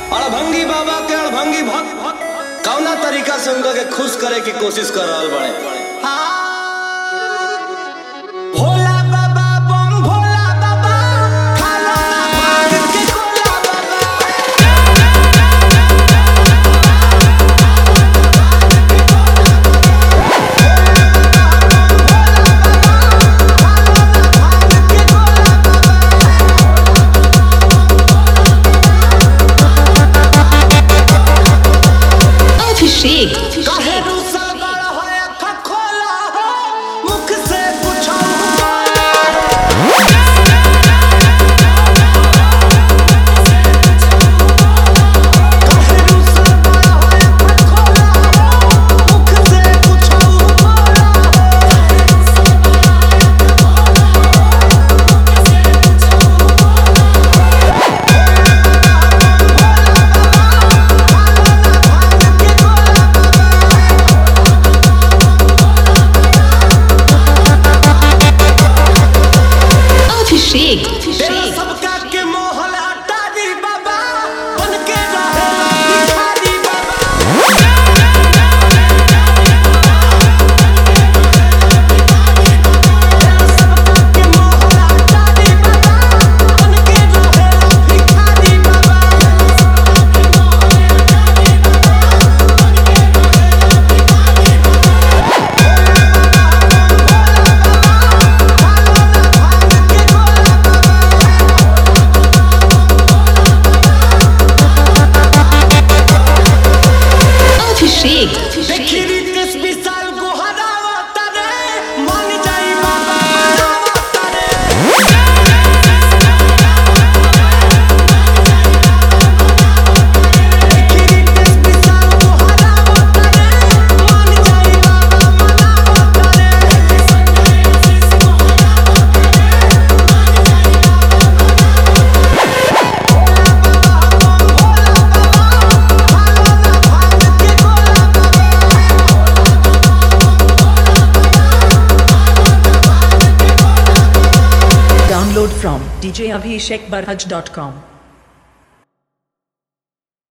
अड़भंगी बाबा के अड़भंगी भक्त कौना तरीका से उनका के खुश करे की कोशिश कर रहल बड़े। भोला बाबा बम भोला बाबा खाला भांग के गोला बाबा। Download from djabhishekbarhaj.com